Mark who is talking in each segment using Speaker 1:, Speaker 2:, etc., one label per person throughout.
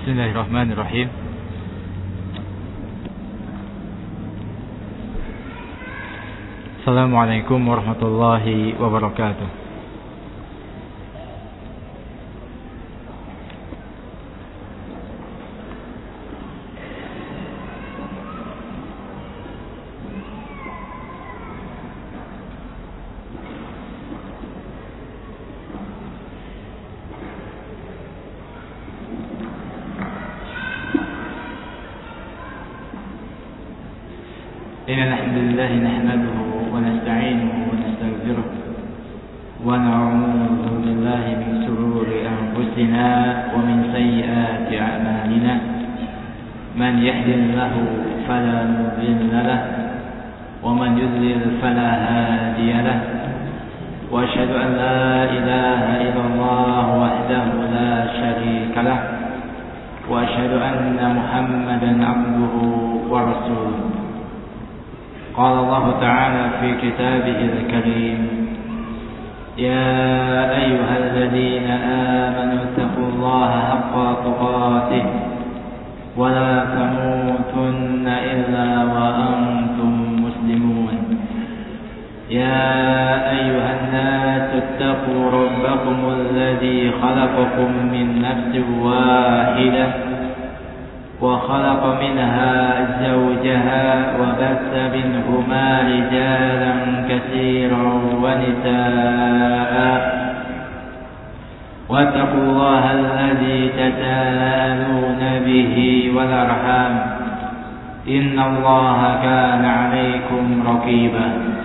Speaker 1: Bismillahirrahmanirrahim. Assalamualaikum warahmatullahi wabarakatuh. إن الحمد لله نحمده ونستعينه ونستغفره ونعوذ بالله من شرور أنفسنا ومن سيئات أعمالنا من يهد الله فلا مضل له ومن يضلل فلا هادي له وأشهد أن لا إله إلا الله وحده لا شريك له وأشهد أن محمدا عبده ورسوله. قال الله تعالى في كتابه الكريم: يا أيها الذين آمنوا اتقوا الله حق تقاته ولا تموتن إلا وأنتم مسلمون. يا أيها الناس اتقوا ربكم الذي خلقكم من نفس واحدة وخلق منها زوجها وبث منهما رجالا كثيرا ونساء واتقوا الله الذي تساءلون به والأرحام إن الله كان عليكم رقيبا.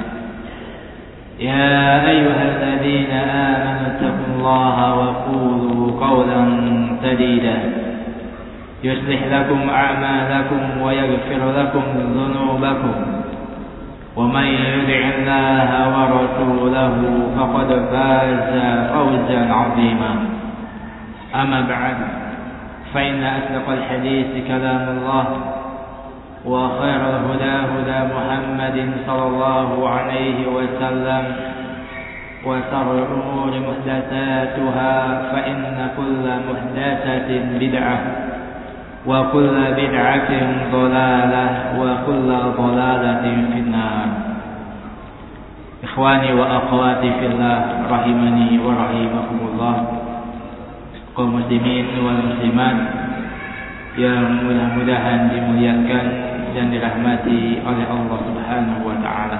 Speaker 1: يا أيها الذين آمنوا اتقوا الله وقولوا قولا سديدا يصلح لكم أعمالكم ويغفر لكم ذنوبكم ومن يطع الله ورسوله فقد فاز فوزا عظيما. أما بعد فإن أصدق الحديث كلام الله وخير الهدى هدى محمد صلى الله عليه وسلم وشر الأمور محدثاتها فإن كل محدثة بدعة وكل بدعة ضلالة وكل ضلالة في النار. Ikhwani wa akhwati fillah rahimani wa rahimakumullah. Kaum muslimin wal muslimat yang mudah-mudahan dimuliakan dan dirahmati oleh Allah Subhanahu wa taala.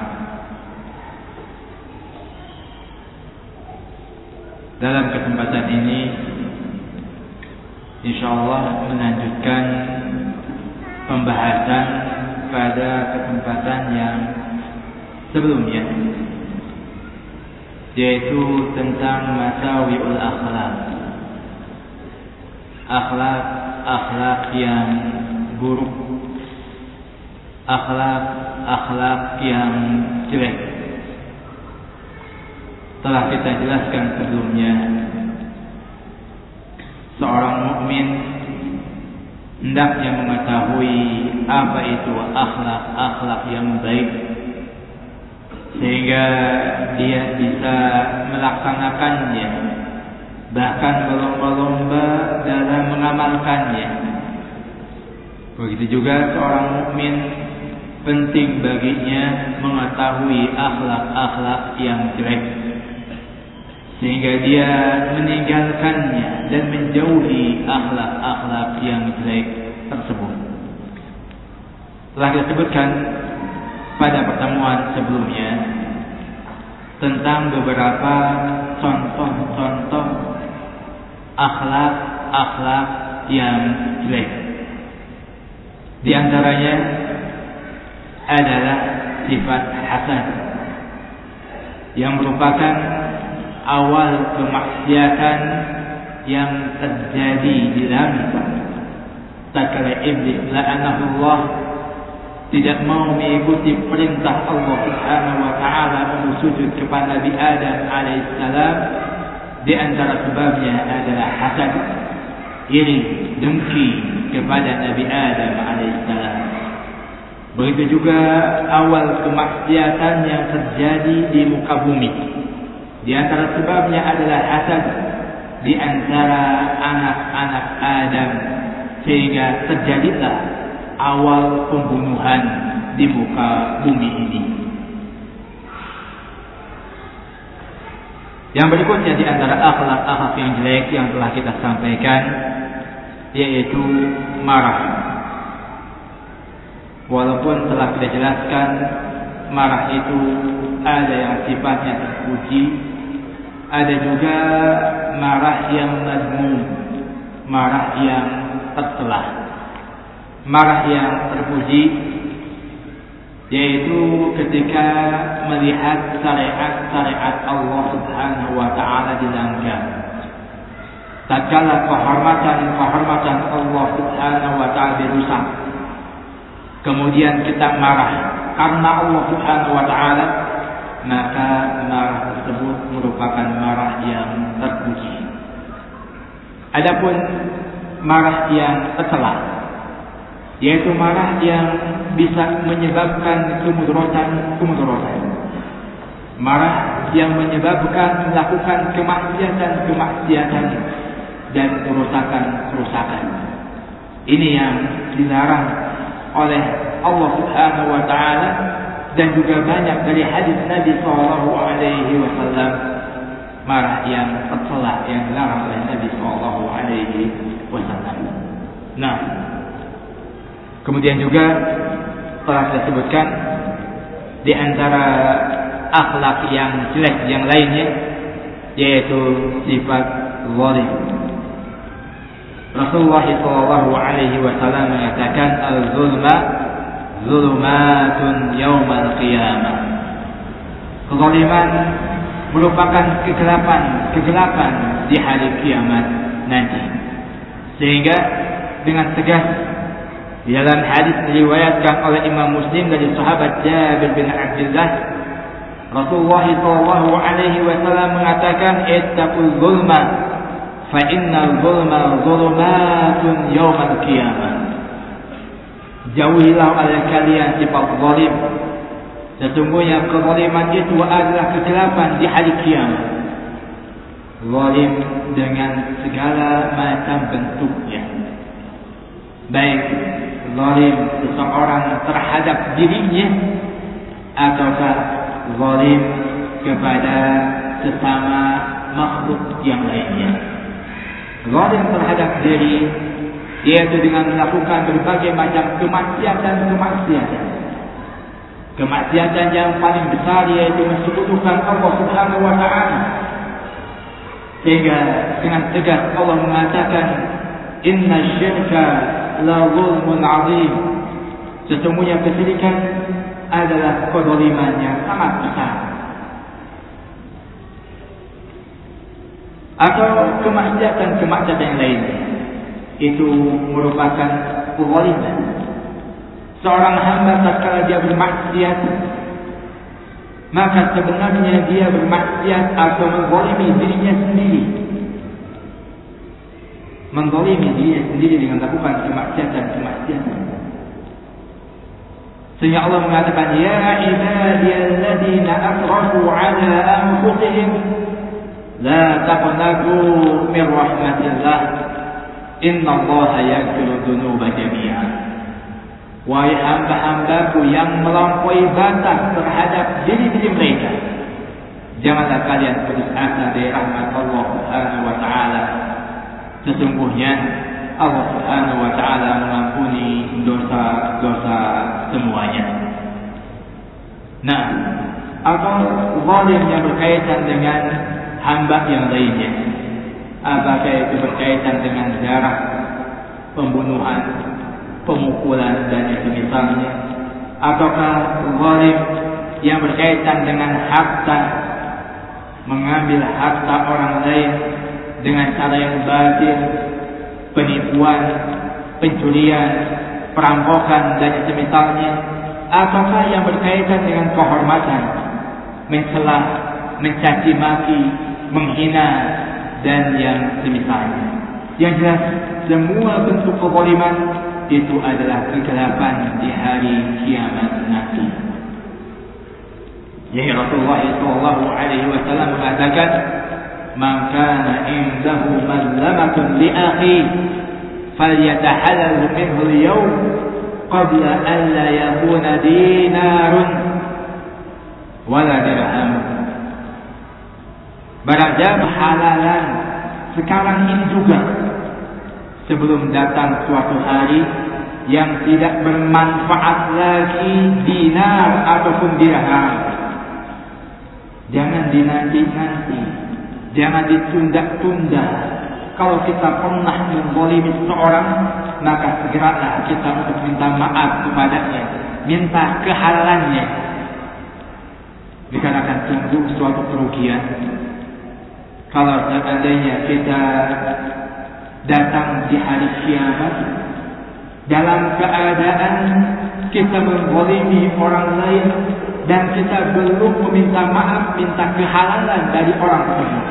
Speaker 1: Dalam kesempatan ini insyaallah melanjutkan pembahasan pada kesempatan yang sebelumnya, yaitu tentang masawi'ul akhlak, akhlak yang buruk, akhlak yang jelek. Telah kita jelaskan sebelumnya, seorang mukmin hendaknya mengetahui apa itu akhlak yang baik, sehingga dia bisa melaksanakannya, bahkan berlomba-lomba dalam mengamalkannya. Begitu juga seorang mukmin penting baginya mengetahui akhlak yang jelek, sehingga dia meninggalkannya dan menjauhi akhlak yang jelek tersebut. Telah disebutkan pada pertemuan sebelumnya tentang beberapa contoh-contoh akhlak yang jelek. Di antaranya adalah sifat hasad, yang merupakan awal kemaksiatan yang terjadi di dalam tatkala iblis la'anahullah tidak mau mengikuti perintah Allah Subhanahu wa taala untuk sujud kepada Nabi Adam alaihissalam. Di antara sebabnya adalah hasad, iri, dengki kepada Nabi Adam alaihissalam. Begitu juga awal kemaksiatan yang terjadi di muka bumi. Di antara sebabnya adalah hasad di antara anak-anak Adam, sehingga terjadilah awal pembunuhan di muka bumi ini. Yang berikutnya di antara akhlak-akhlak yang jelek yang telah kita sampaikan, yaitu marah. Walaupun telah kita jelaskan, marah itu ada yang sifatnya terpuji, ada juga marah yang madmum, marah yang tercela. Marah yang terpuji yaitu ketika melihat syariat-syariat Allah Subhanahu wa taala dilanggar. Tatkala kehormatan Allah Subhanahu wa taala dirusak, kemudian kita marah karena Allah Subhanahu wa taala, maka marah tersebut merupakan marah yang terpuji. Adapun marah yang tercela, yaitu marah yang bisa menyebabkan kemudaratan. Marah yang menyebabkan melakukan kemaksiatan dan kerusakan. Ini yang dilarang oleh Allah Subhanahu wa taala, dan juga banyak dari hadis Nabi sallallahu alaihi wasallam, marah yang tercela yang dilarang oleh Nabi sallallahu alaihi wasallam. Nah, kemudian juga telah saya sebutkan di antara akhlak yang jelek yang lainnya, yaitu sifat zalim. Rasulullah sallallahu alaihi wasallam mengatakan, al-zulma zulumatun yaumal qiyamah. Kezaliman merupakan kegelapan di hari kiamat nanti. Sehingga dengan tegas di dalam hadis diriwayatkan oleh Imam Muslim dari sahabat Jabir bin Abdullah, Rasulullah sallallahu alaihi wasallam mengatakan, ittaqul zulma fa innal zulma zulumatun yaumal qiyamah. Jauhilah oleh kalian sifat zalim. Sesungguhnya kezaliman itu adalah kegelapan di hari kiamat. Zalim dengan segala macam bentuknya, baik zalim seseorang terhadap dirinya ataukah zalim kepada sesama makhluk yang lainnya. Zalim terhadap diri yaitu dengan melakukan berbagai macam kemaksiatan yang paling besar, yaitu mensekutukan Allah Subhanahu wa taala. Sehingga dengan tegas Allah mengatakan, inna syirka la zulmun azim. Sesungguhnya kesyirikan adalah kezaliman yang sangat besar. Atau kemaksiatan yang lainnya, itu merupakan kezaliman. Seorang hamba tatkala dia bermaksiat, maka sebenarnya dia bermaksiat atau menzalimi dirinya sendiri dengan melakukan kemaksiatan. Sehingga Allah mengatakan, ya ibadiyalladzina asrafu ala anfusihim la taqnatu min rahmatillah innallaha yaghfiru dzunuba jami'a. Wahai hamba-hambaku yang melampaui batas terhadap diri-diri mereka, janganlah kalian putus asa dari rahmat Allah Subhanahu wa taala. Sesungguhnya Allah Subhanahu wa taala mengampuni dosa-dosa semuanya. Nah, atau zalim yang berkaitan dengan hamba yang lainnya, apakah itu berkaitan dengan darah, pembunuhan, pemukulan dan yang misalnya, ataukah zalim yang berkaitan dengan harta, mengambil harta orang lain dengan cara yang batil, penipuan, pencurian, perampokan dan yang semisalnya, ataukah yang berkaitan dengan kehormatan, mencela, mencaci maki, menghina dan yang semisalnya. Yang jelas semua bentuk kezaliman itu adalah kegelapan di hari kiamat nanti. Jadi Rasulullah sallallahu alaihi wasallam mengatakan, "Man kana indahu mazlamatun li akhi falyatahalal minhu al-yawm qabla an la yakuna dinarun wala dirham. Barang siapa halalan sekarang ini juga sebelum datang suatu hari yang tidak bermanfaat lagi dinar ataupun dirham. Jangan dinanti-nanti, jangan ditunda-tunda. Kalau kita pernah menzalimi seseorang, maka segeralah kita untuk minta maaf kepadanya, minta kehalalannya. Dikarenakan tunggu suatu kerugian. Kalau seandainya kita datang di hari kiamat dalam keadaan kita menzalimi orang lain dan kita belum meminta maaf, minta kehalalan dari orang tersebut.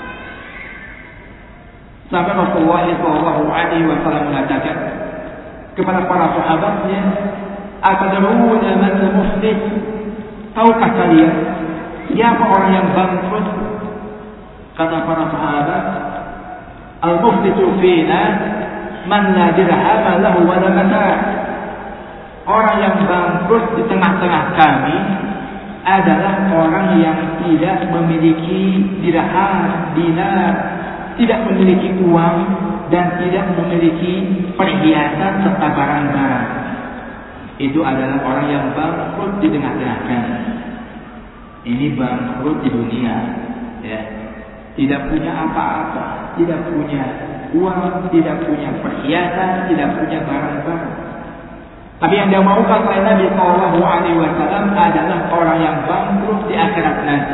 Speaker 1: Sampai Rasulullah SAW mengatakan kepada para sahabatnya, "Atadruna man al-muflis?" Tahukah kalian siapa orang yang bangkrut? Kata para sahabat, "Al-muflisu fina man la dirham lahu wa la mata'." Orang yang bangkrut di tengah-tengah kami adalah orang yang tidak memiliki dirham, dinar, tidak memiliki uang dan tidak memiliki perhiasan serta barang-barang. Itu adalah orang yang bangkrut di tengah-tengah kami. Ini bangkrut di dunia, ya. Tidak punya apa-apa, tidak punya uang, tidak punya perhiasan, tidak punya barang-barang. Tapi yang dia maukan oleh Nabi Sallallahu Alaihi Wasallam adalah orang yang bangkrut di akhirat nanti.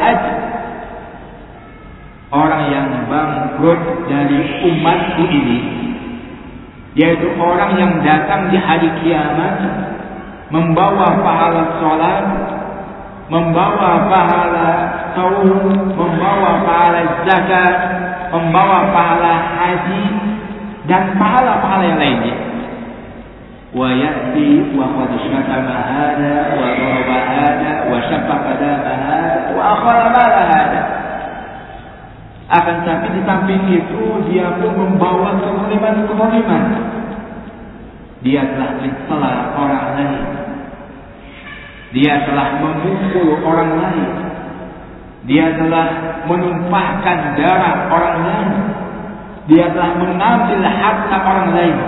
Speaker 1: Orang yang bangkrut dari umatku ini, yaitu orang yang datang di hari kiamat membawa pahala sholat, membawa pahala saum, membawa pahala zakat, membawa pahala haji dan pahala-pahala yang lainnya. Wa ya'ti wa qad syatama hada wa daraba hada wa syaffaqa dama hada wa akhara mala hada. Akan tapi di samping itu dia pun membawa kezaliman. Dia telah mencela orang lain. Dia telah memukul orang lain. Dia telah menumpahkan darah orang lain. Dia telah mengambil harta orang lain.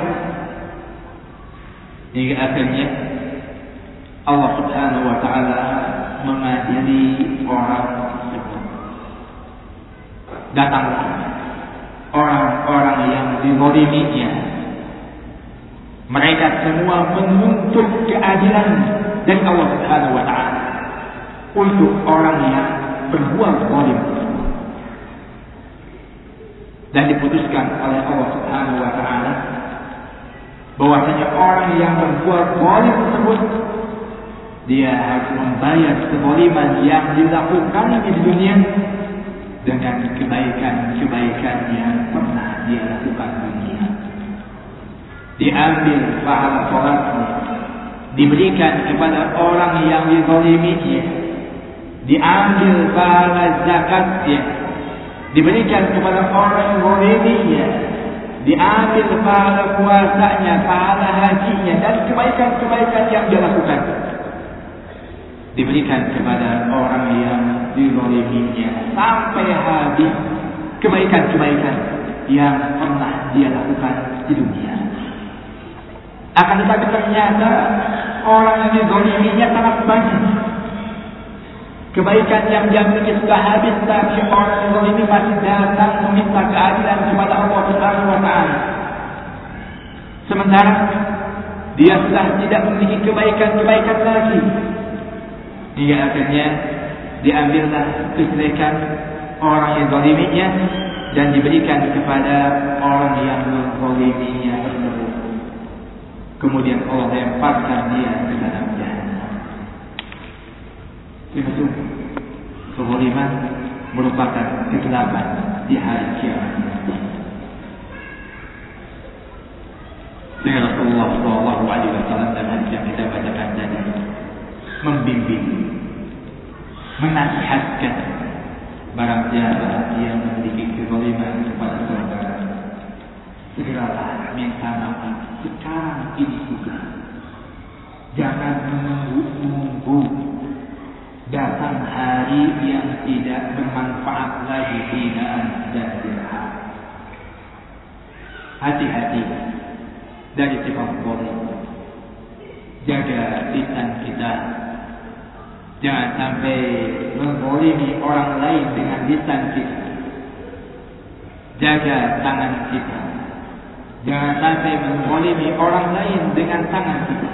Speaker 1: Hingga akhirnya Allah Subhanahu wa taala mengadili orang tersebut. Datanglah orang-orang yang dizaliminya. Mereka semua menuntut keadilan dari Allah Subhanahu wa taala untuk orang yang berbuat zalim. Dan diputuskan oleh Allah Subhanahu wa taala bahwasanya orang yang berbuat zalim tersebut dia harus membayar kezaliman yang dilakukan di dunia dengan kebaikan-kebaikan yang pernah dia lakukan di dunia. Diambil pahala salatnya, diberikan kepada orang yang dizaliminya. Diambil pahala zakatnya, diberikan kepada orang yang zaliminya. Diambil pahala puasanya, pahala hajinya dan kebaikan-kebaikan yang dia lakukan. Diberikan kepada orang yang dizaliminya sampai habis kebaikan-kebaikan yang pernah dia lakukan di dunia. Akan tetapi ternyata orang yang dizaliminya sangat banyak. Kebaikan yang dia miliki sudah habis, tapi orang yang zalimi masih datang meminta keadilan kepada Allah Subhanahu wa taala. Sementara dia sudah tidak memiliki kebaikan-kebaikan lagi. Hingga akhirnya diambillah kejelekan orang yang zaliminya dan diberikan kepada orang yang menzaliminya tersebut. Kemudian Allah lemparkan dia ke dalam jahannam. Itu kezaliman merupakan kegelapan di hari kiamat. Dengan Rasulullah SAW dan hadis yang kita bacakan tadi membimbing, menasihatkan barang siapa yang memiliki kezaliman kepada saudara, segeralah minta maaf sekarang ini juga. Jangan menunggu datang hari yang tidak bermanfaat lagi hinaan dan dirham. Hati-hati dari sifat zalim. Jaga lisan kita. Jangan sampai menzalimi orang lain dengan lisan kita. Jaga tangan kita. Jangan sampai menzalimi orang lain dengan tangan kita.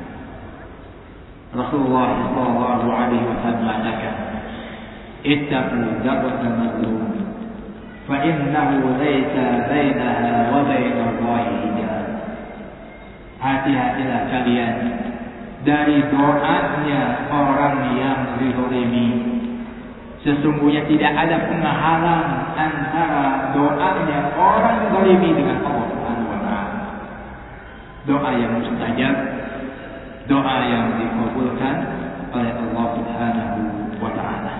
Speaker 1: Rasulullah sallallahu alaihi wasallam mengatakan, "Ittaqu da'watal mazlum, fa innahu laysa bainaha wa bainallahi hijab." Hati-hatilah kalian dari doanya orang yang dizalimi. Sesungguhnya tidak ada penghalang antara doanya orang zalimi dengan Allah Subhanahu wa taala. Doa yang mustajab, doa yang dikabulkan oleh Allah Subhanahu wa taala.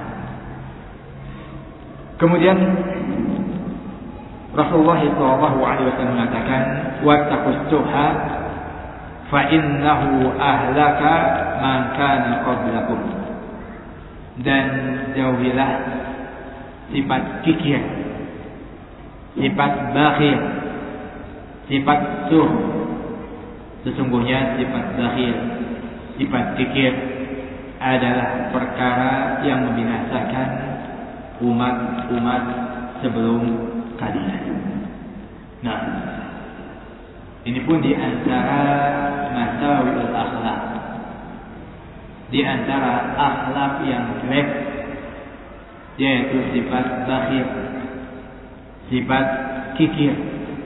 Speaker 1: Kemudian Rasulullah sallallahu alaihi wasallam mengatakan, "Wattaqus syuha fa innahu ahlaka man kana qablakum." Dan jauhilah sifat kikir, sifat bakhil, sifat suh. Sesungguhnya sifat bakhil, sifat kikir adalah perkara yang membinasakan umat-umat sebelum kalian. Nah, ini pun di antara masawi'ul akhlak, di antara akhlak yang jelek, yaitu sifat bakhil, sifat kikir.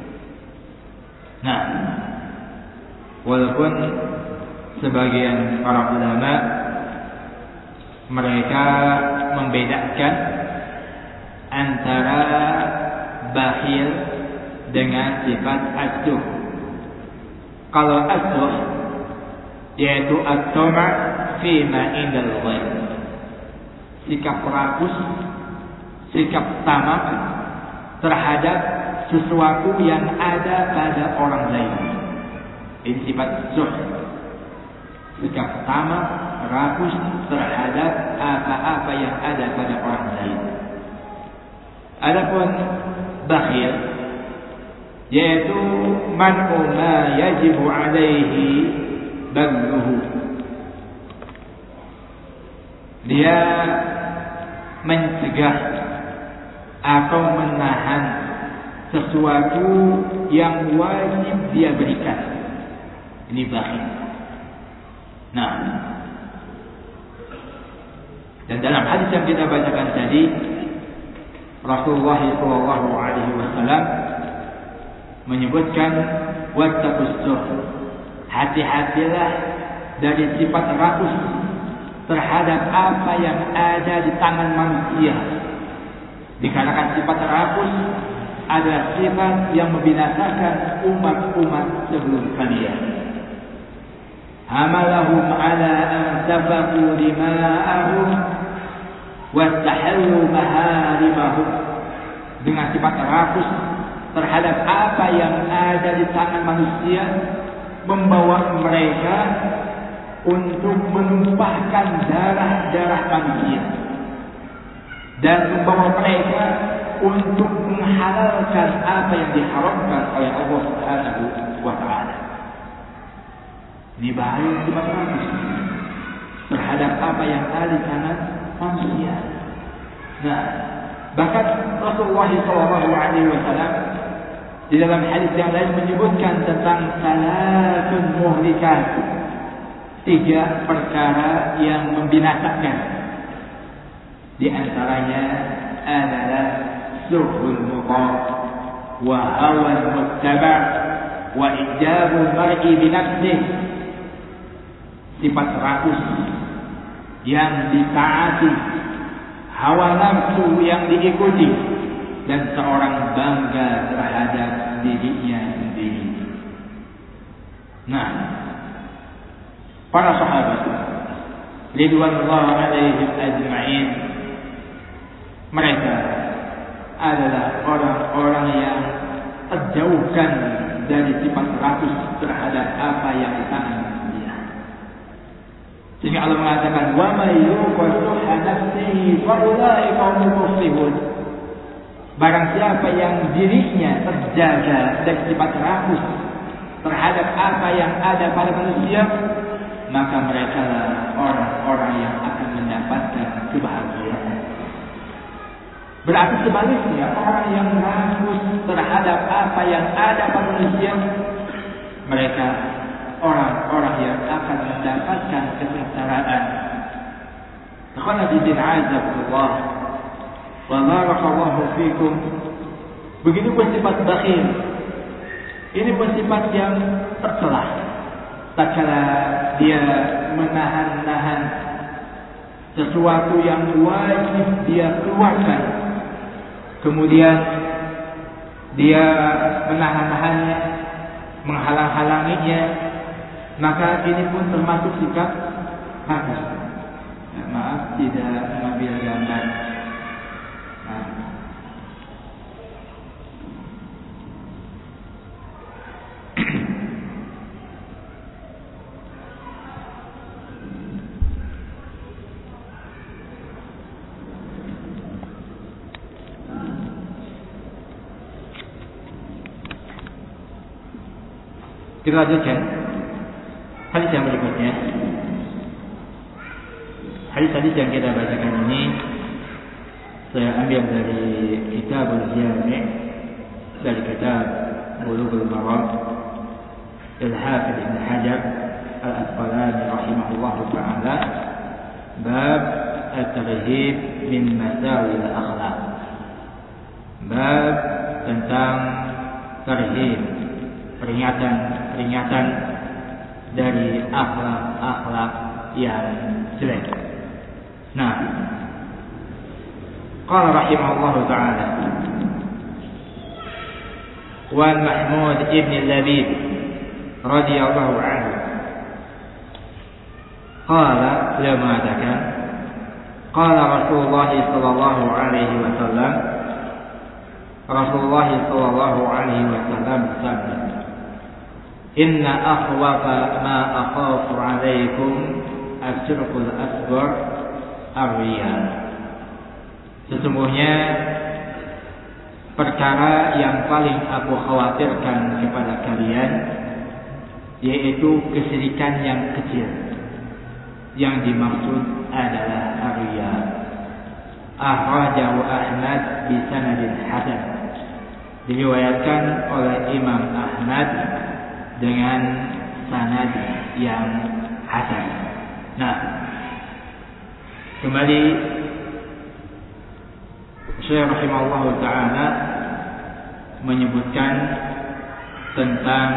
Speaker 1: Nah, walaupun sebagian para ulama mereka membedakan antara bakhil dengan sifat asyuh. Kalau asyuh yaitu at-tama' fima indal ghair, sikap rakus, sikap tamak terhadap sesuatu yang ada pada orang lain. Ini sifat zuhd, sikap tamak, rakus terhadap apa-apa yang ada pada orang lain. Adapun bakhil yaitu man'u ma yajibu alaihi bagluhu. Dia mencegah atau menahan sesuatu yang wajib dia berikan. Ini bakhil. Nah, dan dalam hadis yang kita bacakan tadi, Rasulullah sallallahu alaihi wasallam menyebutkan wattaqus zuhd. Hati-hatilah dari sifat rakus terhadap apa yang ada di tangan manusia. Dikarenakan sifat rakus adalah sifat yang membinasakan umat-umat sebelum kalian. Hamalahum ala an tafaqu dima'ahum wastahallu maharimahum. Dengan sifat rakus terhadap apa yang ada di tangan manusia, membawa mereka untuk menumpahkan darah-darah manusia dan membawa mereka untuk menghalalkan apa yang diharamkan oleh Allah Subhanahu wa taala. Ini bahaya sifat rakus terhadap apa yang ada di tangan manusia. Nah, bahkan Rasulullah SAW di dalam hadis yang lain menyebutkan tentang salatun muhlikat, 3 perkara yang membinasakan. Di antaranya adalah suhul muqam wa hawan muttaba' wa ijabul mar'i binafsih. Sifat rakus yang ditaati, hawa nafsu yang diikuti, dan seorang bangga terhadap dirinya sendiri. Nah, para sahabat ridwanullah alaihim ajma'in, mereka adalah orang-orang yang terjauhkan dari sifat rakus terhadap apa yang sangat dia. Sehingga Allah mengatakan, wa may yuqassuha nafsihi fa ulaika humul muflihun. Barang siapa yang dirinya terjaga dari sifat rakus terhadap apa yang ada pada manusia, maka mereka orang-orang yang akan mendapatkan kebahagiaan. Berarti sebaliknya, orang yang rakus terhadap apa yang ada pada manusia, mereka orang-orang yang akan mendapatkan kesengsaraan. Akhwana bidin azakullah wa barakallahu fikum. Begitu pun sifat bakhil. Ini pun sifat yang tercela. Tatkala dia menahan-nahan sesuatu yang wajib dia keluarkan, kemudian dia menahan-nahannya, menghalang-halanginya, maka ini pun termasuk sikap rakus. Ya, maaf tidak mengambil gambar. Kita lanjutkan hadis yang berikutnya. Hadis yang kita bacakan ini saya ambil dari Kitabul Jami', dari kitab Bulughul Maram Al-Hafidz Ibn Hajar Al-Asqalani rahimahullahu ta'ala, bab at-tarhib min masawi al-akhlaq. Bab tentang tarhib, peringatan dari akhlak-akhlak yang jelek. Nah, qala rahimahullahu ta'ala, wa Mahmud ibn Labid radhiyallahu anhu qala, beliau mengatakan, qala Rasulullah sallallahu alaihi wasallam, Rasulullah sallallahu alaihi wasallam bersabda, inna akhwafa ma akhafu alaikum asyirkul asghar ar-riya. Sesungguhnya perkara yang paling aku khawatirkan kepada kalian yaitu kesyirikan yang kecil. Yang dimaksud adalah ar-riya. Akhrajahu Ahmad bi sanadin hasan. Diriwayatkan oleh Imam Ahmad dengan sanad yang hasan. Nah, kembali Syekh rahimahullah ta'ala menyebutkan tentang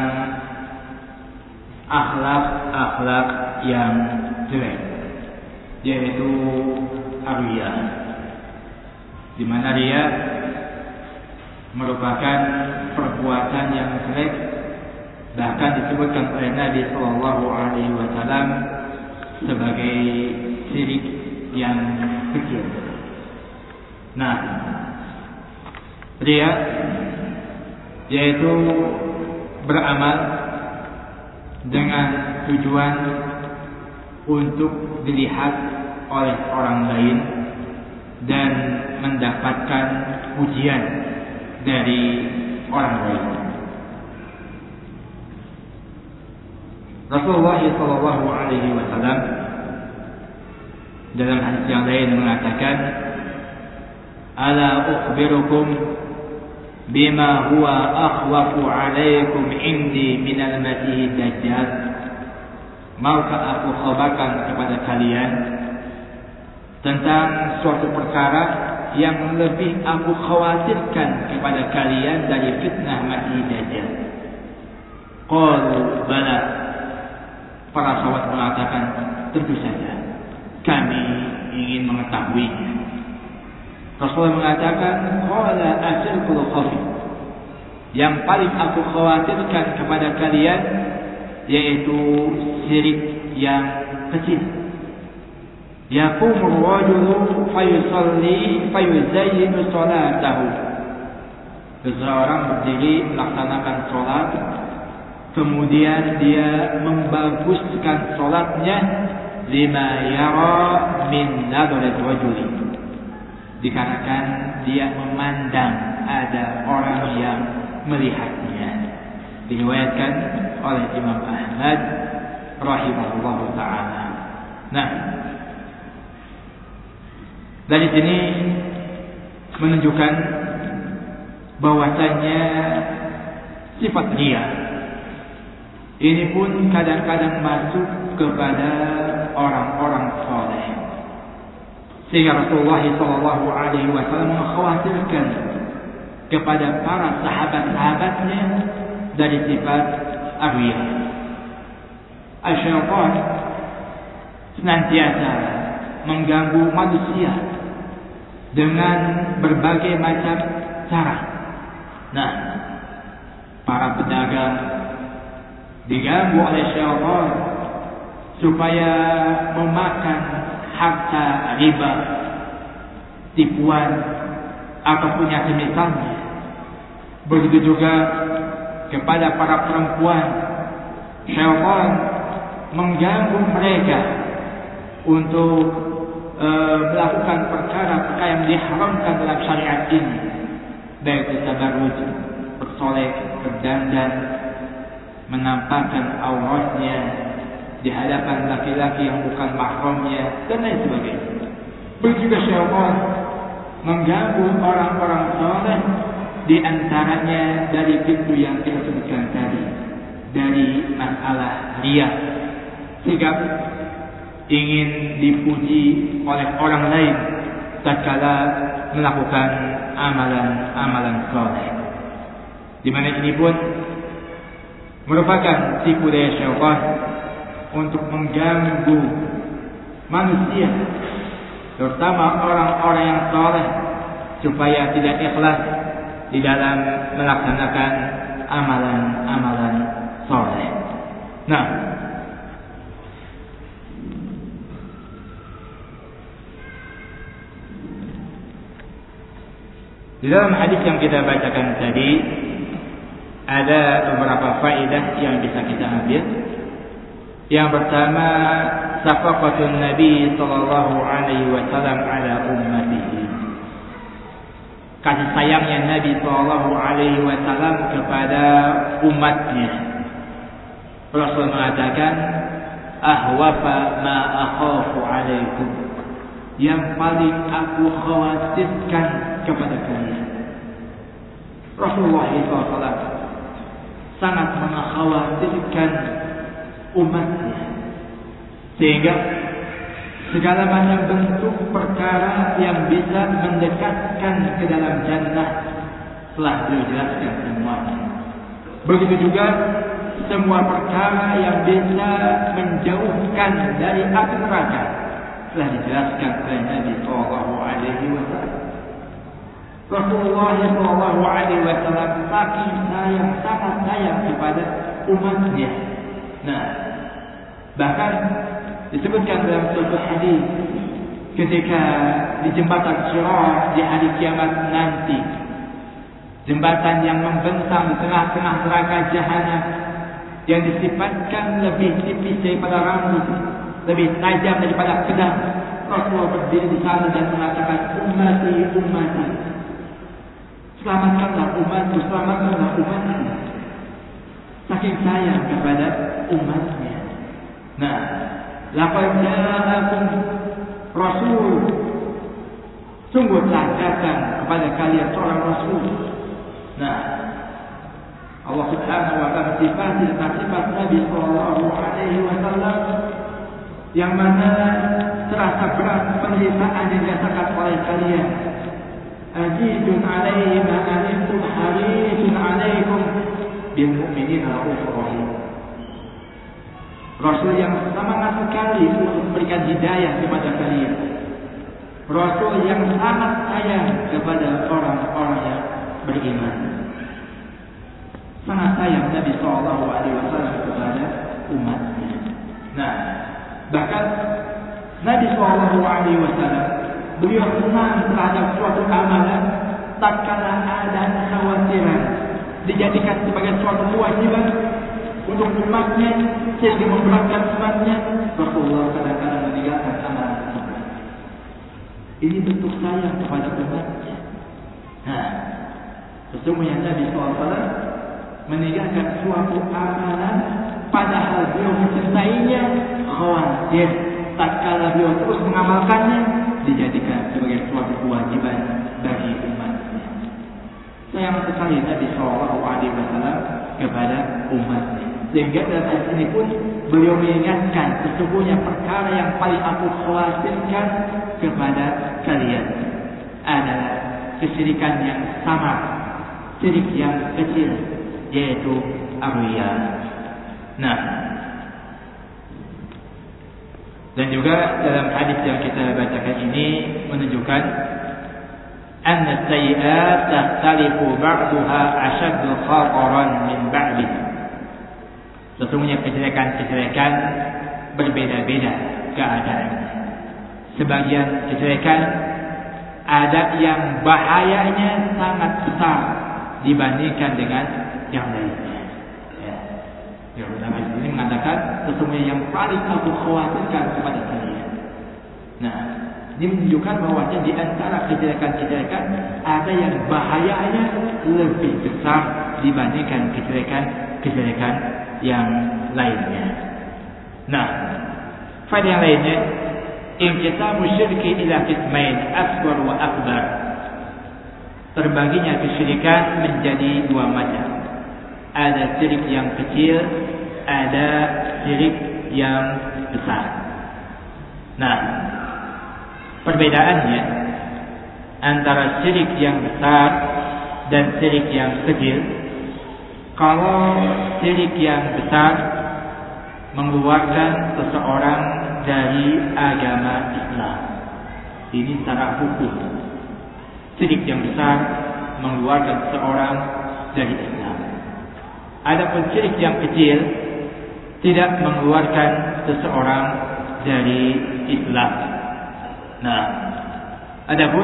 Speaker 1: akhlak-akhlak yang jelek, yaitu ar-riya, di mana riya merupakan perbuatan yang jelek, bahkan disebutkan oleh Nabi Sallallahu Alaihi Wasallam sebagai syirik yang kecil. Nah, riya yaitu beramal dengan tujuan untuk dilihat oleh orang lain dan mendapatkan pujian dari orang lain. Rasulullah sallallahu alaihi wasallam dalam hadis yang lain mengatakan, ala ukhbirukum bima huwa akhwafu alaikum indi minal masih dajjal. Maukah aku khabarkan kepada kalian tentang suatu perkara yang lebih aku khawatirkan kepada kalian dari fitnah Masih Dajjal? Qalu bala. Para sahabat mengatakan, tentu saja kami ingin mengetahuinya. Rasulullah mengatakan, qala asyirkul khafi. Yang paling aku khawatirkan kepada kalian yaitu syirik yang kecil. Yaqumur rajulu fayusalli fayuzayyinu salatahu. Seseorang berdiri melaksanakan sholat, kemudian dia membaguskan sholatnya lima yara min nadharat rajuli, dikarenakan dia memandang ada orang yang melihatnya. Diriwayatkan oleh Imam Ahmad rahimahullahu ta'ala. Nah, dari sini menunjukkan bahwasanya sifat riya ini pun kadang-kadang masuk kepada orang-orang saleh, sehingga Rasulullah SAW mengkhawatirkan kepada para sahabat-sahabatnya dari sifat riya. Syaitan senantiasa mengganggu manusia dengan berbagai macam cara. Nah, para pedagang diganggu oleh syaitan supaya memakan harta riba, tipuan, ataupun yang semisalnya. Begitu juga kepada para perempuan, syaitan mengganggu mereka untuk melakukan perkara-perkara yang diharamkan dalam syariat ini, baik tabarruj, bersolek, berdandan, menampakkan auratnya di hadapan laki-laki yang bukan mahramnya, dan lain sebagainya. Begitu juga syaitan mengganggu orang-orang saleh, di antaranya dari pintu yang kita sebutkan tadi, dari masalah riya, sikap ingin dipuji oleh orang lain tatkala melakukan amalan-amalan saleh, di mana ini pun merupakan tipu daya syaitan untuk mengganggu manusia, terutama orang-orang yang saleh, supaya tidak ikhlas di dalam melaksanakan amalan-amalan saleh. Nah, di dalam hadis yang kita bacakan tadi ada beberapa faedah yang bisa kita ambil. Yang pertama, safaqatun Nabi sallallahu alaihi wasallam ala ummatihi. Kasih sayangnya Nabi sallallahu alaihi wasallam kepada umatnya. Rasul mengatakan, ahwafa ma akhafu alaikum, yang paling aku khawatirkan kepada kalian. Rasulullah SAW sangat mengkhawatirkan umatnya, sehingga segala macam bentuk perkara yang bisa mendekatkan ke dalam jannah telah dijelaskan semuanya. Begitu juga semua perkara yang bisa menjauhkan dari api neraka telah dijelaskan oleh Nabi sallallahu alaihi wasallam. Rasulullah sallallahu alaihi wasallam saking sayang, sangat sayang kepada umatnya. Nah, bahkan disebutkan dalam suatu hadis ketika di jembatan Sirat di hari kiamat nanti, jembatan yang membentang di tengah-tengah neraka jahanam, yang disifatkan lebih tipis daripada rambut, lebih tajam daripada pedang. Rasulullah berdiri di sana dan mengatakan, ummati, ummati, selamatkanlah umatku, selamatkanlah umatku. Saking sayang kepada umatnya. Nah, laqad ja'akum rasul, sungguh telah datang kepada kalian seorang rasul. Nah, Allah Subhanahu wa ta'ala sifat Nabi sallallahu alaihi wasallam yang mana terasa berat penderitaan yang dirasakan oleh kalian. Azizun alaihi ma anittum harisun alaikum bil mu'minina raufur rahim. Rasul yang semangat sekali untuk memberikan hidayah kepada kalian. Rasul yang sangat sayang kepada orang-orang yang beriman. Sangat sayang Nabi sallallahu alaihi wasallam kepada umatnya. Nah, bahkan Nabi sallallahu alaihi wasallam beliau senang terhadap suatu amalan tatkala ada kekhawatiran dijadikan sebagai suatu kewajiban untuk umatnya sehingga memberatkan umatnya, Rasulullah kadang-kadang meninggalkan amalan tersebut. Ini bentuk sayang kepada umatnya. Nah, sesungguhnya Nabi SAW meninggalkan suatu amalan padahal beliau mencintainya, khawatir tatkala beliau terus mengamalkannya dijadikan sebagai suatu kewajiban bagi umatnya. Sayang sekali Nabi SAW kepada umatnya. Sehingga dalam ayat ini pun beliau mengingatkan sesungguhnya perkara yang paling aku khawatirkan kepada kalian adalah kesyirikan yang sama, syirik yang kecil, yaitu ar-riya. Nah, dan juga dalam hadis yang kita bacakan ini menunjukkan anna sayyi'at takhtalifu ba'daha ashaddu khataran min ba'dih. Sesungguhnya kejelekan-kejelekan berbeda-beda keadaannya. Sebagian kejelekan ada yang bahayanya sangat besar dibandingkan dengan yang lainnya. Ya, ulama ini mengatakan sesungguhnya yang paling aku khawatirkan kepada kalian. Nah, ini menunjukkan bahwasanya di antara kejelekan-kejelekan ada yang bahayanya lebih besar dibandingkan kejelekan yang lainnya. Nah, faedah yang lainnya, inqitamu syirki ila qismain asghar wa akbar. Terbaginya kesyirikan menjadi dua macam. Ada syirik yang kecil, ada syirik yang besar. Nah, perbedaannya antara syirik yang besar dan syirik yang kecil. Kalau syirik yang besar mengeluarkan seseorang dari agama Islam, ini secara hukum. Syirik yang besar mengeluarkan seseorang dari Islam. Adapun syirik yang kecil tidak mengeluarkan seseorang dari Islam. Nah, adapun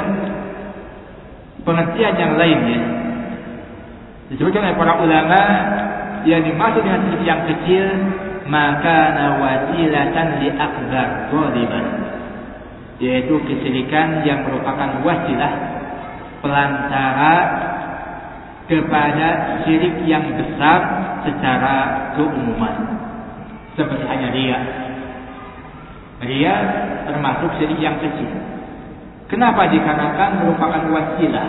Speaker 1: pengertian yang lainnya disebutkan oleh para ulama yang dimaksud dengan syirik yang kecil maka wasilatan li akbar ghaliban, yaitu kesyirikan yang merupakan wasilah pelantara kepada syirik yang besar secara keumuman. Seperti hanya riya. Riya termasuk syirik yang kecil. Kenapa? Dikarenakan merupakan wasilah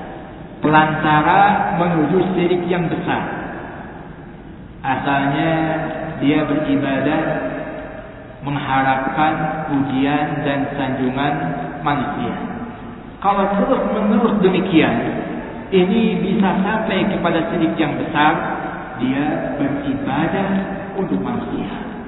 Speaker 1: pelantara menuju syirik yang besar. Asalnya dia beribadah mengharapkan pujian dan sanjungan manusia. Kalau terus menerus demikian, ini bisa sampai kepada syirik yang besar. Dia beribadah untuk manusia.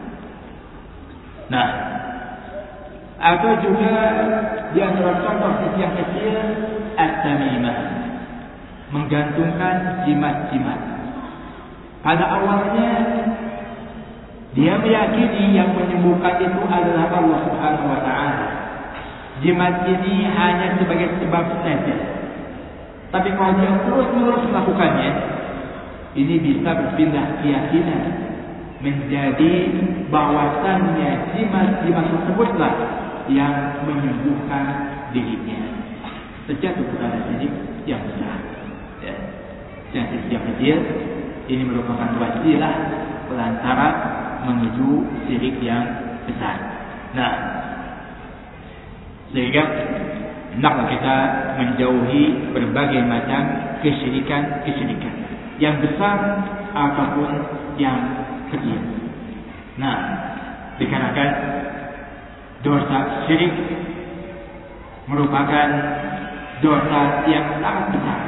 Speaker 1: Nah, atau juga di antara contoh syirik yang kecil at-tamimah, menggantungkan jimat-jimat. Pada awalnya dia meyakini yang menyembuhkan itu adalah Allah Subhanahu wa taala. Jimat ini hanya sebagai sebab saja. Tapi kalau dia terus-menerus melakukannya, ini bisa berpindah keyakinan menjadi bahwasannya jimat-jimat tersebutlah yang menyembuhkan dirinya. Terjatuh kepada syirik yang besar. Syirik yang kecil ini merupakan wasilah pelantara menuju syirik yang besar. Nah, sehingga hendaklah kita menjauhi berbagai macam kesyirikan yang besar ataupun yang kecil. Nah, dikarenakan dosa syirik merupakan dosa yang sangat besar.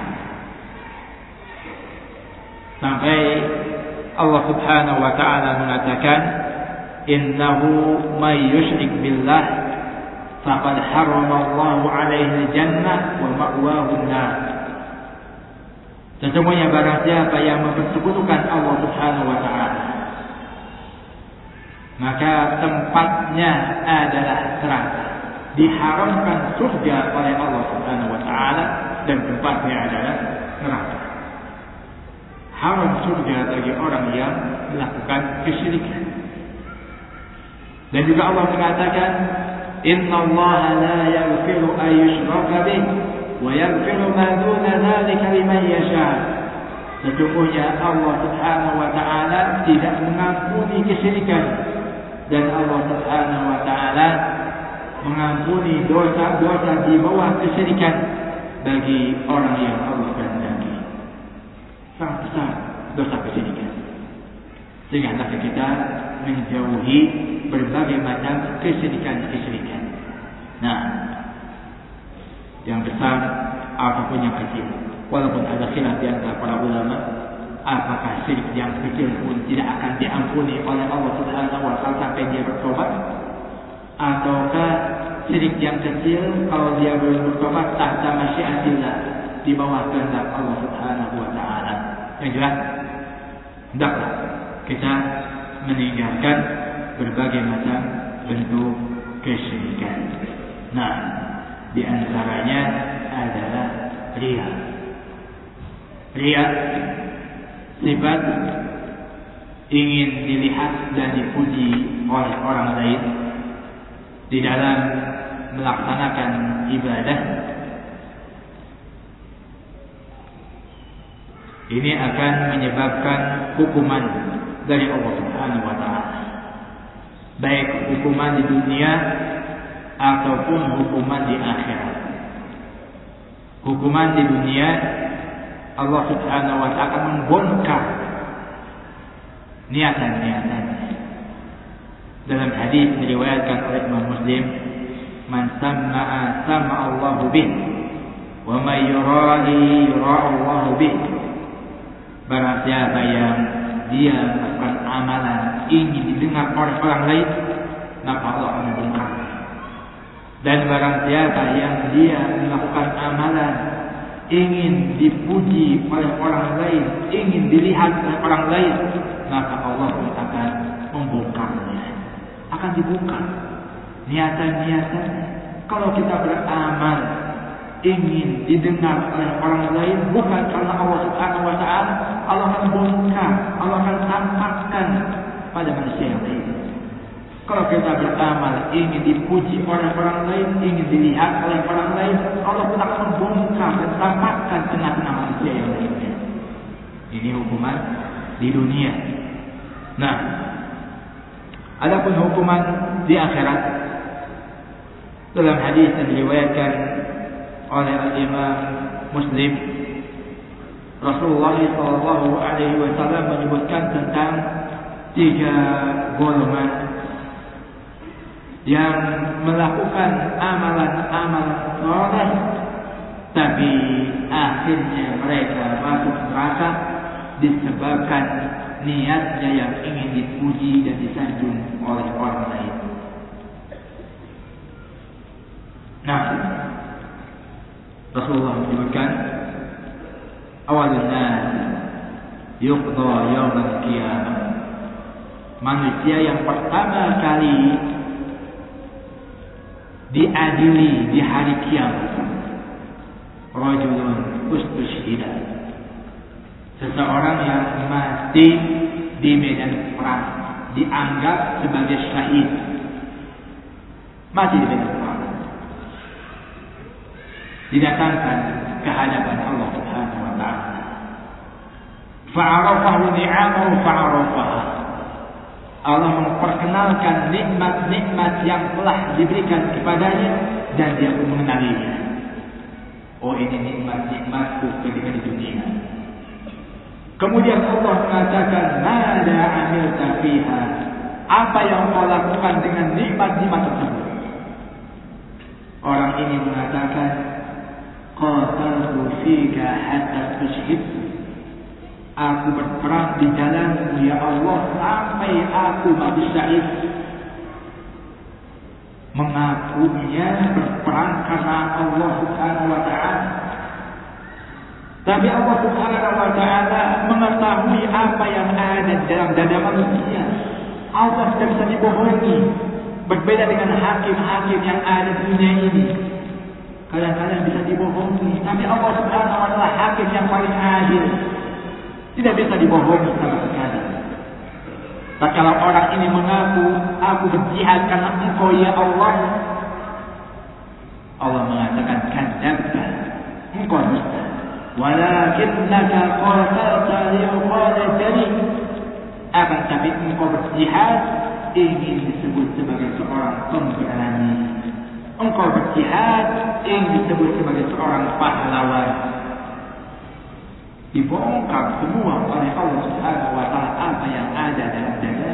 Speaker 1: Sampai Allah Subhanahu wa taala mengatakan, "Innahu may yusyrik billah faqad harrama Allahu 'alaihi al-jannah wa ma'wahu an-nar." Sesungguhnya barang siapa yang mempersekutukan Allah Subhanahu wa taala, maka tempatnya adalah neraka diharamkan surga oleh Allah Subhanahu wa taala dan tempatnya adalah neraka. Haram surga bagi orang yang melakukan kesyirikan. Dan juga Allah mengatakan, "Innallaha la yaghfiru an yushraka bih wa yaghfiru ma duna dzalika liman yasha." Sesungguhnya Allah Subhanahu wa taala tidak mengampuni kesyirikan, dan Allah Subhanahu wa taala mengampuni dosa-dosa di bawah kesyirikan bagi orang yang Allah kehendaki. Sangat besar dosa kesyirikan. Sehingga hendaknya kita menjauhi berbagai macam kesyirikan. Nah, yang besar ataupun yang kecil. Walaupun ada khilaf di antara para ulama, apakah syirik yang kecil pun tidak akan diampuni oleh Allah Subhanahu wa taala sampai dia bertobat, ataukah syirik yang kecil kalau dia belum bertobat tahta masyiatillah, di bawah kehendak Allah Subhanahu wa taala. Yang jelas, hendaklah kita meninggalkan berbagai macam bentuk kesyirikan. Nah, di antaranya adalah riya. Riya, sifat ingin dilihat dan dipuji oleh orang lain di dalam melaksanakan ibadah. Ini akan menyebabkan hukuman dari Allah Subhanahu wa taala, baik hukuman di dunia ataupun hukuman di akhirat. Hukuman di dunia, Allah Subhanahu wa taala akan membongkar niatan-niatannya. Dalam hadis diriwayatkan oleh Imam Muslim, "Man samma'a sam'a Allahu bih, wa may yurani yura Allahu bih." Barang siapa yang dia melakukan amalan ingin didengar oleh orang lain, maka Allah akan membongkar. Dan barang siapa yang dia melakukan amalan ingin dipuji oleh orang lain, ingin dilihat oleh orang lain, maka Allah pun akan membongkarnya. Akan dibongkar niatan-niatan. Kalau kita beramal ingin didengar oleh orang lain bukan karena Allah Subhanahu wa taala, Allah akan bongkar, Allah akan tampakkan pada manusia yang lain. Kalau kita beramal ingin dipuji oleh orang lain, ingin dilihat oleh orang lain, Allah pun akan membongkar dan tampakkan tengah-tengah manusia yang lainnya. Ini hukuman di dunia. Nah, adapun hukuman di akhirat, dalam hadis yang diriwayatkan oleh Imam Muslim, Rasulullah SAW menyebutkan tentang 3 golongan yang melakukan amalan-amalan soleh, tapi akhirnya mereka masuk neraka disebabkan niatnya yang ingin dipuji dan disanjung oleh orang lain. Nah, Rasulullah menyebutkan, awalnya yuqda yaumal qiyamah, manusia yang pertama kali diadili di hari kiamat, rajulun ustushhida, seseorang yang mati di medan perang, dianggap sebagai syahid, mati di medan perang, didatangkan ke hadapan Allah Subhanahu wa taala. Fa'arafahu ni'amahu fa'arafaha. Allah memperkenalkan nikmat-nikmat yang telah diberikan kepadanya dan dia pun mengenalinya. Oh, ini nikmat-nikmatku ketika di dunia. Kemudian Allah mengatakan, "Mada amilta fiha?" Apa yang kau lakukan dengan nikmat-nikmat tersebut? Orang ini mengatakan, "Qataltu fika hatta tushhidtu." Aku berperang di jalan-Mu ya Allah sampai aku mati syahid. Mengakunya berperang karena Allah Subhanahu wa taala. Tapi Allah Subhanahu wa taala mengetahui apa yang ada dalam dada manusia. Allah tidak bisa dibohongi. Berbeda dengan hakim-hakim yang ada di dunia ini. Kadang-kadang bisa dibohongi, tapi Allah Subhanahu wa taala hakim yang paling adil. Tidak bisa dibohongi sama sekali. Tak kalau orang ini mengaku, aku berjihad karena Engkau ya Allah. Allah mengatakan kadzabta, engkau dusta. Walakinnaka qatalta liyuqala jari. Akan tapi engkau berjihad ingin disebut sebagai seorang pemberani. Engkau berjihad ingin disebut sebagai seorang pahlawan. Dibongkar semua oleh Allah Subhanahu wa taala apa yang ada dalam dada.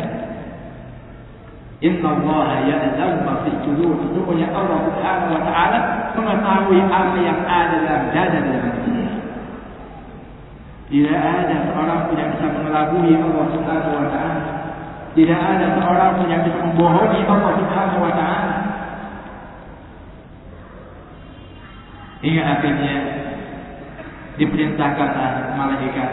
Speaker 1: Inna Allah ya'lamu ma fi sudur. Sesungguhnya Allah Subhanahu wa taala mengetahui apa yang ada dalam dada dan manusia. Tidak ada seorang pun yang bisa mengelabui Allah Subhanahu wa taala. Tidak ada seorang pun yang bisa membohongi Allah Subhanahu wa taala. Hingga akhirnya diperintahkanlah malaikat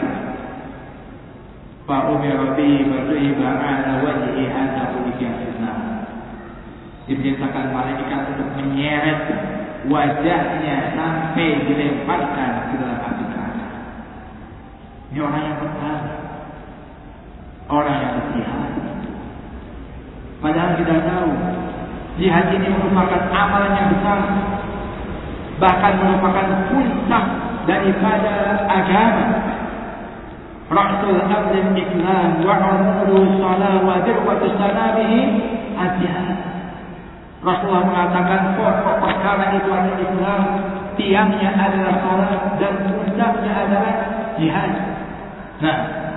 Speaker 1: fa umira bihi fadhiba ala wajhi hadza ubiqasna. Diperintahkan malaikat untuk menyeret wajahnya sampai dilemparkan ke dalam api neraka. Ini orang yang pertama, orang yang berjihad. Padahal kita tahu jihad ini merupakan amalan yang besar, bahkan merupakan puncak daripada agama. Rasul Abdul Islam wa umuru salat wa dirwatu sanabihi al-jihad. Rasulullah mengatakan pokok perkara itu adalah Islam, tiangnya adalah salat dan puncaknya adalah jihad. Nah,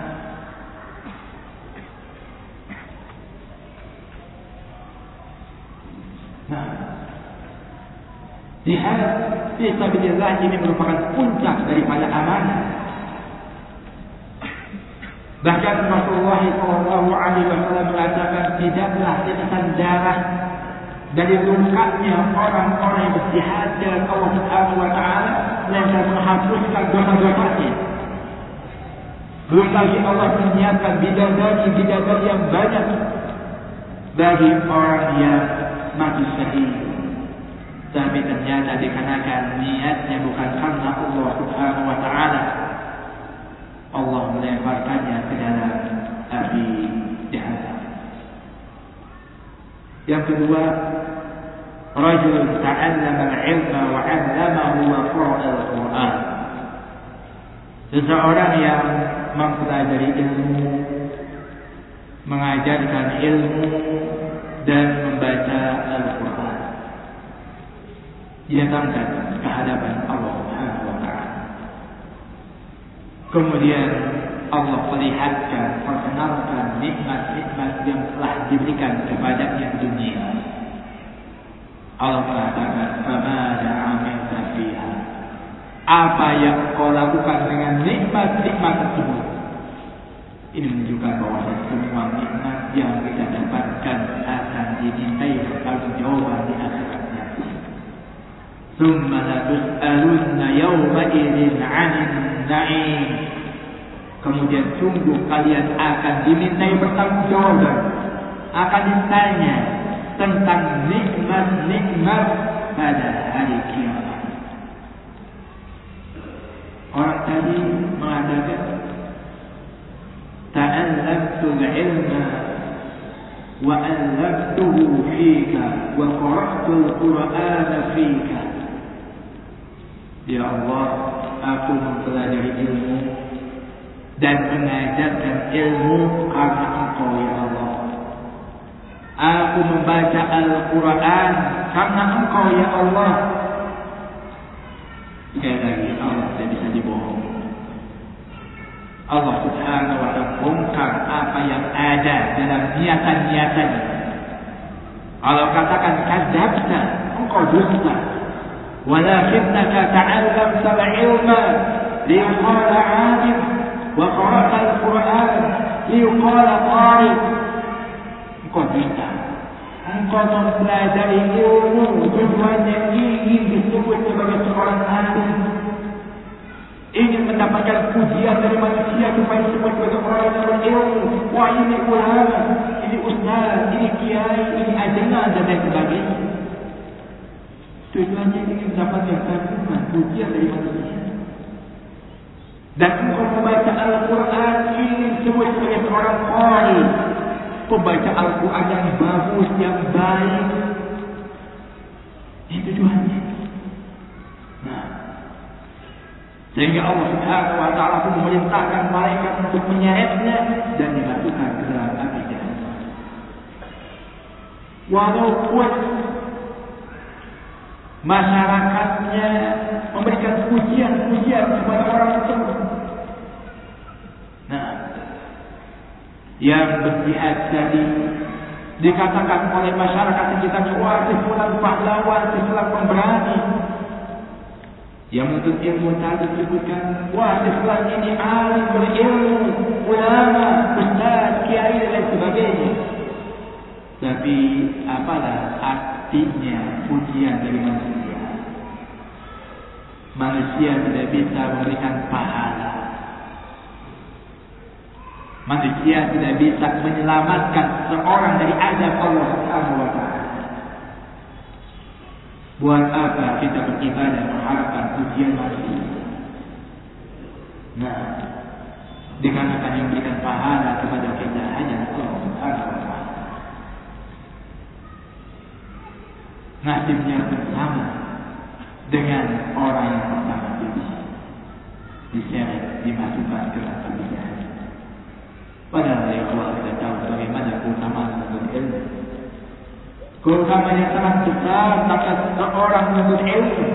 Speaker 1: jihad fi sabilillah ini merupakan puncak daripada amanah. Bahkan Rasulullah sallallahu alaihi wasallam mengatakan tidaklah tetesan darah dari lukanya orang-orang yang berjihad dengan Allah Subhanahu wa taala melainkan menghapuskan dosa-dosanya. Belum lagi Allah menyiapkan bidadari yang banyak bagi orang yang mati syahid. Tapi ternyata dikarenakan niatnya bukan karena Allah Subhanahu wa taala, Allah melemparkannya ke dalam api jahanam. Yang kedua, rajul ta'allama al-'ilma wa 'allamahu wa qara'a al-Qur'an. Seseorang yang mempelajari ilmu, mengajarkan ilmu dan membaca Al-Qur'an. Didatangkan ke hadapan Allah Subhanahu wa taala. Kemudian Allah perlihatkan, perkenalkan nikmat-nikmat yang telah diberikan kepadanya di dunia. Allah mengatakan, "Famada 'amilta fiha." Apa yang kau lakukan dengan nikmat-nikmat tersebut? Ini menunjukkan bahwa semua nikmat yang kita dapatkan akan dimintai pertanggungjawaban di akhirat. ثم لتسألن يومئذ عن النعيم. Kemudian sungguh kalian akan dimintai pertanggungjawaban, akan ditanya tentang nikmat-nikmat pada hari kiamat. Orang tadi mengatakan ta'allamtu al-'ilma wa 'allamtuhu fika wa qara'tu al-Qur'ana fika. Ya Allah, aku mempelajari ilmu dan mengajarkan ilmu karena Engkau ya Allah. Aku membaca Al-Quran karena Engkau ya Allah. Sekali lagi, Allah tidak bisa dibohongi. Allah Subhanahu wa ta'ala bongkar apa yang ada dalam niatan-niatannya. Allah katakan kadzabta, engkau dusta. Walakinnaka ta'allamta al-'ilma liyuqala 'alim wa qara'ta al-Qur'an liyuqala qari. Engkau dusta. Engkau mempelajari ilmu tujuannya ingin disebut sebagai seorang alim, ingin mendapatkan pujian dari manusia supaya disebut sebagai orang yang berilmu. Wah, ini ulama, ini ustaz, ini kiai, ini ajengan dan
Speaker 2: Tujuannya ingin mendapatkan kagum, pujian dari manusia. Dan engkau membaca Al-Quran ingin disebut sebagai seorang qari, pembaca Al-Quran yang bagus, yang baik. Itu tujuannya. Nah, sehingga Allah Subhanahu wa Ta'ala pun memerintahkan malaikat untuk menyeretnya dan dimasukkan ke dalam api jahannam. Walaupun masyarakatnya memberikan pujian-pujian kepada orang tersebut. Nah, yang berjihad tadi dikatakan oleh masyarakat sekitarnya, wah, si fulan pahlawan, si fulan pemberani. Yang menuntut ilmu tadi disebutkan, wah, si fulan ini alim berilmu, ulama, ustaz, kiai dan lain sebagainya. Tapi apalah artinya pujian dari manusia? Manusia tidak bisa memberikan pahala. Manusia tidak bisa menyelamatkan seorang dari azab Allah Subhanahu wa Ta'ala. Buat apa kita beribadah mengharapkan pujian manusia? Nah, dikarenakan yang memberikan pahala kepada kita hanya Allah Subhanahu wa Ta'ala. Nasibnya bersama dengan orang yang pertama diseret, dimasukkan ke dalam api. Padahal ya Allah kita tahu bagaimana keutamaan menuntut ilmu. Keutamaan yang sangat besar atas seorang menuntut ilmu.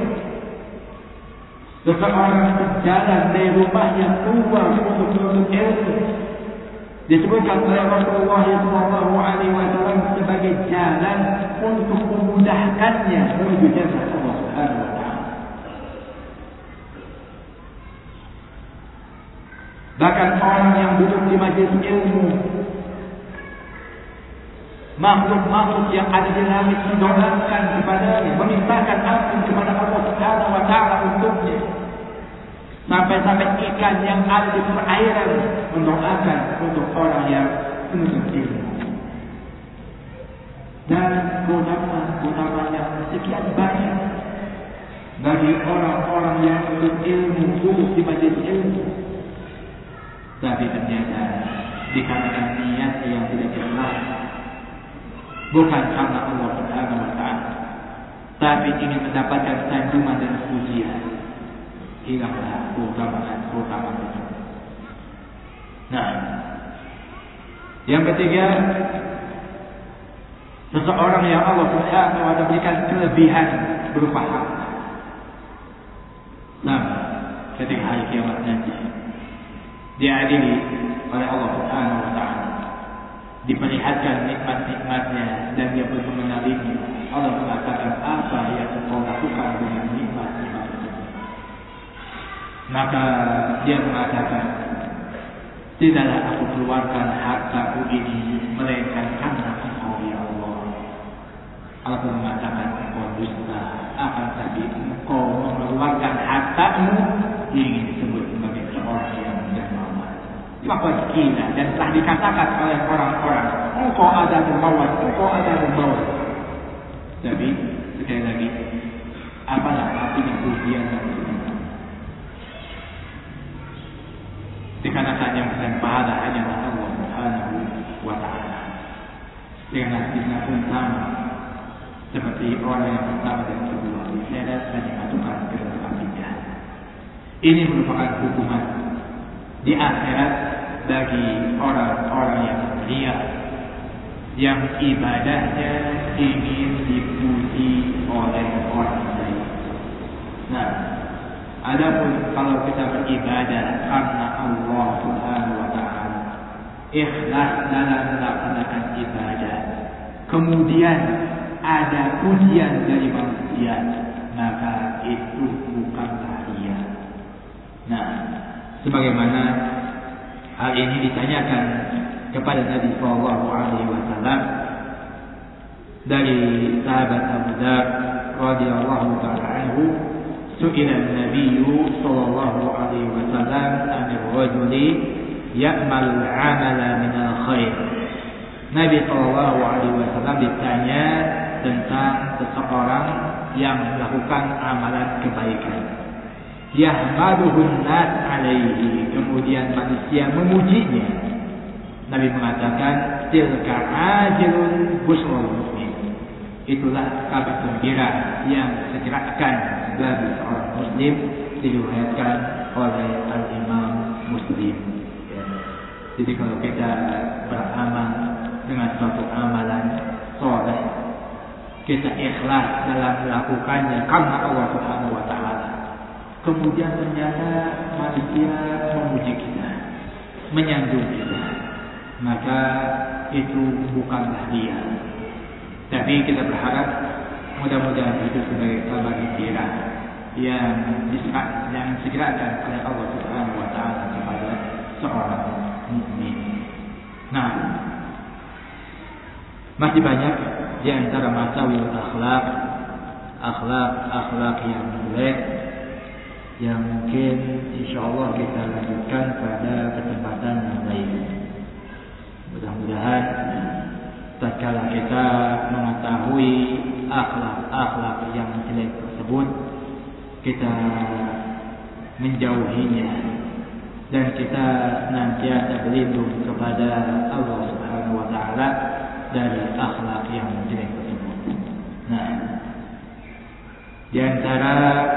Speaker 2: Seseorang berjalan dari rumahnya keluar untuk menuntut ilmu. Disebutkan oleh Rasulullah SAW sebagai jalan untuk memudahkannya menuju jannah Allah Subhanahu wa Ta'ala. Bahkan orang yang duduk di majelis ilmu, makhluk-makhluk yang ada di langit mendoakan kepadanya, memintakan ampun kepada Allah Subhanahu wa Ta'ala untuknya. Sampai-sampai ikan yang ada di perairan mendoakan untuk orang yang menuntut ilmu. Dan keutamaan yang sekian banyak bagi orang-orang yang menuntut ilmu, duduk di majelis ilmu. Tapi ternyata dikarenakan niat yang tidak ikhlas, bukan karena Allah Subhanahu wa Ta'ala, tapi ingin mendapatkan sanjungan dan pujian, hilanglah keutamaan itu. Nah, yang ketiga, seseorang yang Allah Subhanahu wa Ta'ala berikan kelebihan berupa harta. Nah, ketika hari kiamat nanti diadili oleh Allah Subhanahu wa Ta'ala, diperlihatkan nikmat-nikmatnya dan dia pun mengenalinya. Allah mengatakan, apa yang kau lakukan dengan nikmat-nikmat tersebut? Maka dia mengatakan, tidaklah aku keluarkan hartaku ini melainkan karena Engkau ya Allah. Allah pun mengatakan, engkau dusta, akan tapi engkau mengeluarkan hartamu ingin disebut sebagai seorang yang maka gila, dan telah dikatakan oleh orang-orang, engkau ada dermawan, engkau ada dermawan. Tapi sekali lagi, apalah artinya pujian tersebut? Dikarenakan yang memberikan pahala hanyalah Allah Subhanahu wa Ta'ala. Dengan nasibnya pun sama seperti orang yang pertama dan kedua, diseret dan dimasukkan ke dalam api jahannam. Ini merupakan hukuman di akhirat bagi orang-orang yang ria, yang ibadahnya ingin dipuji oleh orang lain. Nah, adapun kalau kita beribadah karena Allah Subhanahu wa Ta'ala, ikhlas dalam melaksanakan ibadah, kemudian ada pujian dari manusia, maka itu bukanlah ria. Nah, sebagaimana hal ini ditanyakan kepada Nabi Sallallahu Alaihi Wasallam dari sahabat Abu Dzar radhiyallahu taala anhu, su'ila Nabi Sallallahu Alaihi Wasallam an ar-rajuli ya'mal 'amala min al-khair. Nabi Sallallahu Alaihi Wasallam ditanya tentang seseorang yang melakukan amalan kebaikan. Yahmaduhun nas alaihi, kemudian manusia memujinya. Nabi mengatakan tilka ajrun busrul muslim, itulah kabar gembira yang segera akan bagi seorang muslim, diriwayatkan oleh Al-Imam Muslim. Ya. Jadi kalau kita beramal dengan suatu amalan soleh, kita ikhlas dalam melakukannya karena Allah Subhanahu wa taala, kemudian ternyata manusia memuji kita, menyanjung kita, maka itu bukanlah dia. Tapi kita berharap mudah-mudahan itu sebagai kabar gembira yang disegerakan oleh Allah Subhanahu wa taala kepada seorang mukmin. Nah, masih banyak di antara masawil akhlak yang jelek yang mungkin insyaallah kita lanjutkan pada kesempatan yang lain. Mudah-mudahan tatkala kita mengetahui akhlak yang jelek tersebut, kita menjauhinya dan kita senantiasa berlindung kepada Allah Subhanahu wa taala dari akhlak yang jelek tersebut. Nah, di antara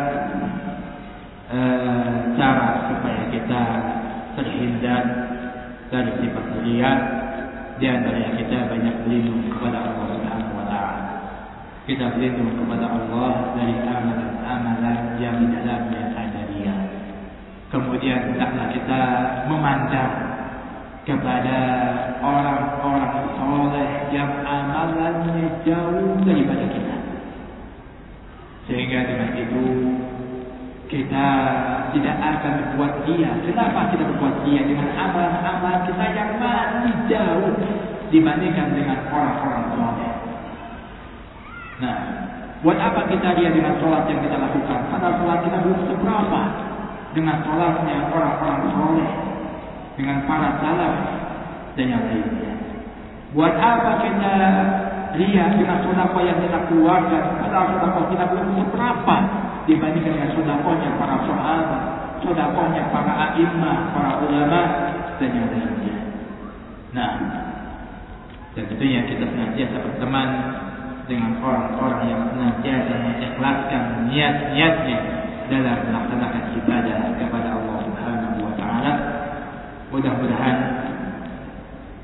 Speaker 2: cara supaya kita terhindar dari sifat riya, di antaranya kita banyak berlindung kepada Allah Subhanahu wa taala. Kita berlindung kepada Allah dari amalan-amalan yang di dalamnya ada riya. Kemudian hendaklah kita memandang kepada orang-orang soleh yang amalannya jauh daripada kita, sehingga dengan itu kita tidak akan berbuat ria. Kenapa kita berbuat ria dengan amalan-amalan kita yang masih jauh dibandingkan dengan orang-orang soleh? Nah, buat apa kita ria dengan sholat yang kita lakukan? Padahal sholat kita belum seberapa dengan sholatnya orang-orang soleh, dengan para salaf dan yang lainnya. Buat apa kita ria dengan sedekah yang kita keluarkan? Padahal sedekah kita belum seberapa dibandingkan dengan sedekahnya para sahabat, sedekahnya para a'immah, para ulama dan yang lainnya. Nah, dan tentunya kita senantiasa berteman dengan orang-orang yang senantiasa mengikhlaskan niat-niatnya dalam melaksanakan ibadah kepada Allah Subhanahu wa taala. Mudah-mudahan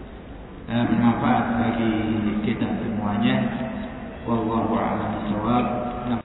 Speaker 2: bermanfaat bagi kita semuanya. Wallahu a'lam bishawab.